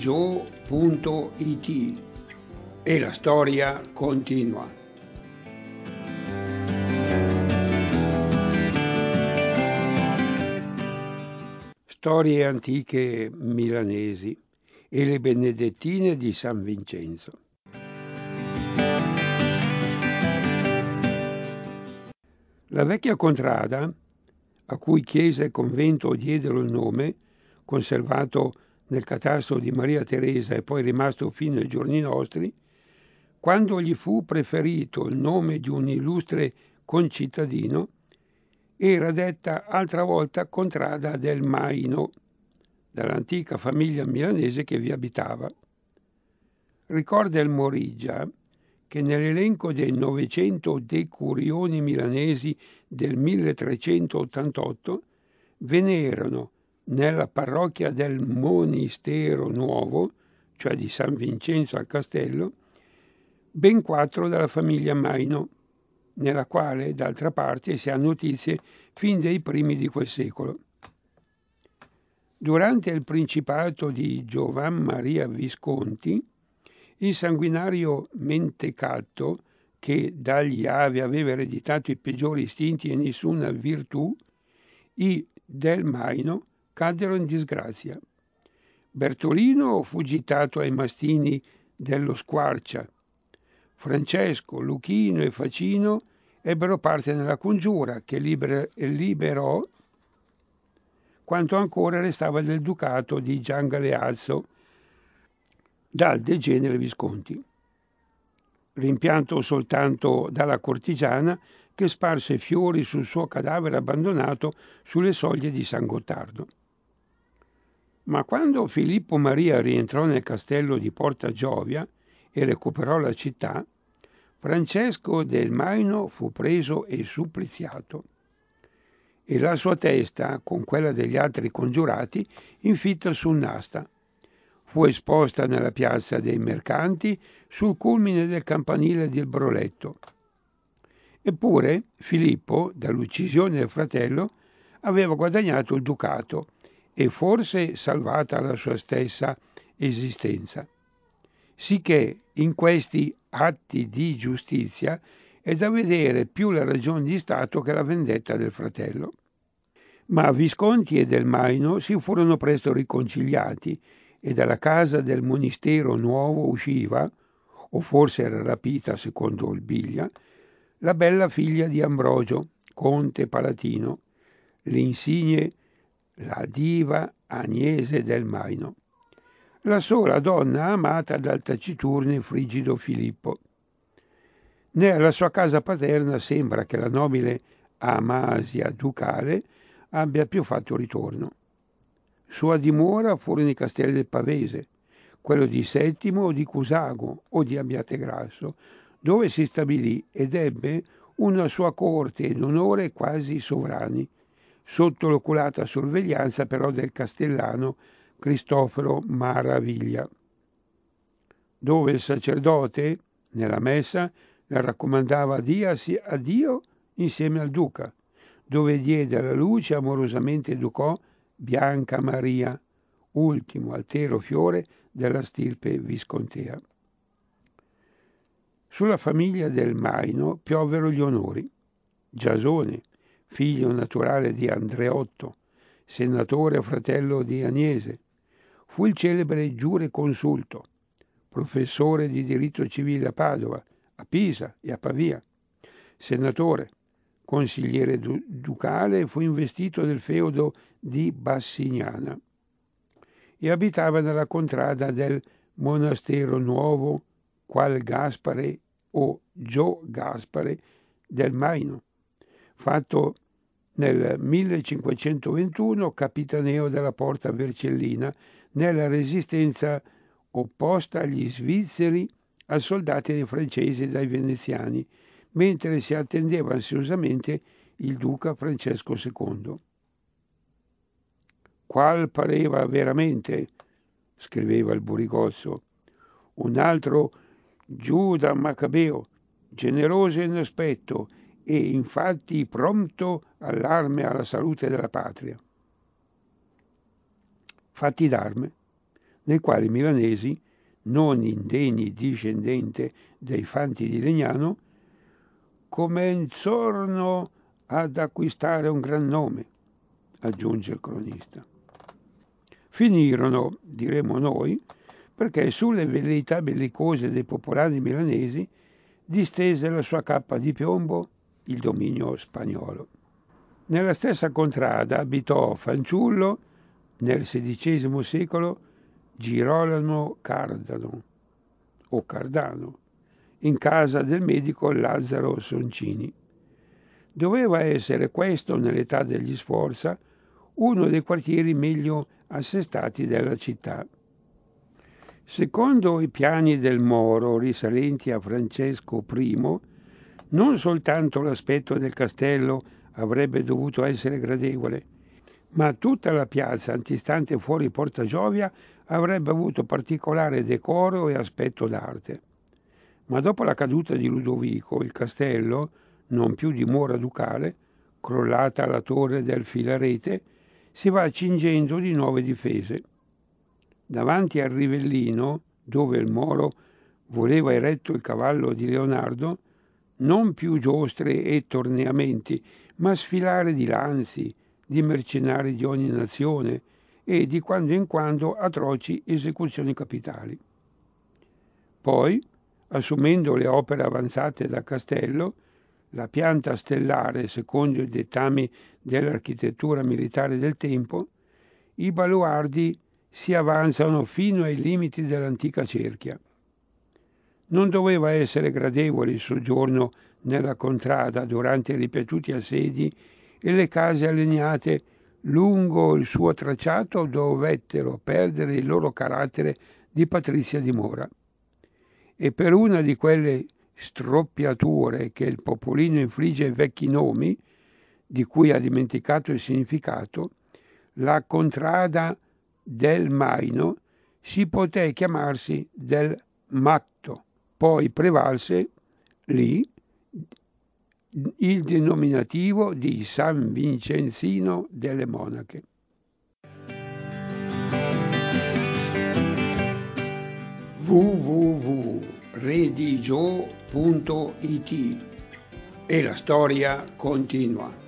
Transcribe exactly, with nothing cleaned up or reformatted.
gio punto it e la storia continua. Storie antiche milanesi e le Benedettine di San Vincenzo. La vecchia contrada, a cui chiesa e convento diedero il nome, conservato nel catasto di Maria Teresa e poi rimasto fino ai giorni nostri, quando gli fu preferito il nome di un illustre concittadino, era detta altra volta Contrada del Maino, dall'antica famiglia milanese che vi abitava. Ricorda il Moriggia che nell'elenco dei novecento decurioni milanesi del milletrecentottantotto ve ne erano nella parrocchia del Monistero Nuovo, cioè di San Vincenzo al Castello, ben quattro della famiglia Maino, nella quale d'altra parte si ha notizie fin dai primi di quel secolo. Durante il principato di Giovan Maria Visconti, il sanguinario Mentecatto, che dagli avi aveva ereditato i peggiori istinti e nessuna virtù, i del Maino caddero in disgrazia. Bertolino fu gittato ai mastini dello Squarcia. Francesco, Luchino e Facino ebbero parte nella congiura che liber- liberò quanto ancora restava del ducato di Gian Galeazzo dal degenere Visconti, rimpianto soltanto dalla cortigiana che sparse fiori sul suo cadavere abbandonato sulle soglie di San Gottardo. Ma quando Filippo Maria rientrò nel castello di Porta Giovia e recuperò la città, Francesco del Maino fu preso e suppliziato, e la sua testa, con quella degli altri congiurati, infitta su un'asta. Fu esposta nella piazza dei Mercanti sul culmine del campanile del Broletto. Eppure Filippo, dall'uccisione del fratello, aveva guadagnato il ducato e forse salvata la sua stessa esistenza. Sicché in questi atti di giustizia è da vedere più la ragione di Stato che la vendetta del fratello. Ma Visconti e del Maino si furono presto riconciliati e dalla casa del Monistero Nuovo usciva, o forse era rapita secondo il Biglia, la bella figlia di Ambrogio, conte palatino, l'insigne, la diva Agnese del Maino, la sola donna amata dal taciturno e frigido Filippo. Né alla sua casa paterna sembra che la nobile Amasia ducale abbia più fatto ritorno. Sua dimora furono i castelli del Pavese, quello di Settimo o di Cusago o di Abbiategrasso, dove si stabilì ed ebbe una sua corte ed onore quasi sovrani, sotto l'oculata sorveglianza però del castellano Cristoforo Maraviglia, dove il sacerdote, nella messa, le raccomandava diasi a Dio insieme al duca, dove diede alla luce amorosamente educò Bianca Maria, ultimo altero fiore della stirpe viscontea. Sulla famiglia del Maino piovvero gli onori. Giasone, figlio naturale di Andreotto, senatore e fratello di Agnese, fu il celebre giureconsulto, professore di diritto civile a Padova, a Pisa e a Pavia, senatore, consigliere du- ducale, fu investito del feudo di Bassignana e abitava nella contrada del Monastero Nuovo, qual Gaspare o Gio Gaspare del Maino, fatto nel millecinquecentoventuno capitaneo della Porta Vercellina nella resistenza opposta agli svizzeri ai soldati dei francesi e dai veneziani, mentre si attendeva ansiosamente il duca Francesco secondo. Qual pareva veramente, scriveva il Burigozzo, un altro Giuda Maccabeo, generoso in aspetto e infatti pronto all'arme e alla salute della patria. Fatti d'arme, nel quale i milanesi, non indegni discendente dei Fanti di Legnano, comenzarono ad acquistare un gran nome, aggiunge il cronista. Finirono, diremo noi, perché sulle velleità bellicose dei popolani milanesi distese la sua cappa di piombo il dominio spagnolo. Nella stessa contrada abitò fanciullo, nel sedicesimo secolo, Girolamo Cardano, o Cardano, in casa del medico Lazzaro Soncini. Doveva essere questo, nell'età degli Sforza, uno dei quartieri meglio assestati della città. Secondo i piani del Moro, risalenti a Francesco I, non soltanto l'aspetto del castello avrebbe dovuto essere gradevole, ma tutta la piazza antistante fuori Porta Giovia avrebbe avuto particolare decoro e aspetto d'arte. Ma dopo la caduta di Ludovico, il castello, non più dimora ducale, crollata la torre del Filarete, si va cingendo di nuove difese. Davanti al Rivellino, dove il Moro voleva eretto il cavallo di Leonardo, non più giostre e torneamenti, ma sfilare di lanzi, di mercenari di ogni nazione e di quando in quando atroci esecuzioni capitali. Poi, assumendo le opere avanzate dal castello, la pianta stellare secondo i dettami dell'architettura militare del tempo, i baluardi si avanzano fino ai limiti dell'antica cerchia. Non doveva essere gradevole il soggiorno nella contrada durante i ripetuti assedi e le case allineate lungo il suo tracciato dovettero perdere il loro carattere di patrizia dimora. E per una di quelle stroppiature che il popolino infligge ai vecchi nomi, di cui ha dimenticato il significato, la contrada del Maino si poté chiamarsi del Matto, poi prevalse lì il denominativo di San Vincenzino delle Monache. w w w punto redigio punto it e la storia continua.